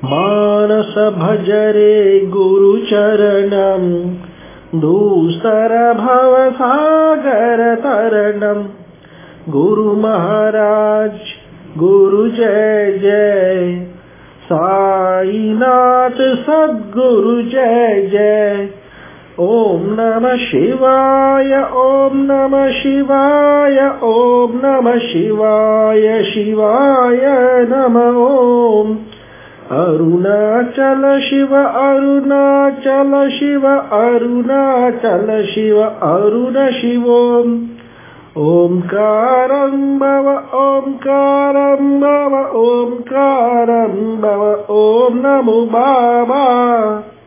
मानस भज रे गुरुचरणम् दूसर भव सागर तरणम् गुरु महाराज गुरु जय जय साईनाथ सद्गुरु जय जय ओम नमः शिवाय ओम नमः शिवाय ओम नमः शिवाय शिवाय नमः ओम अरुणाचल शिव अरुणाचल शिव अरुणाचल शिव अरुण शिवोम ओंकारं भव ओंकारं भव ओंकारं भव ओम नमो बाबा।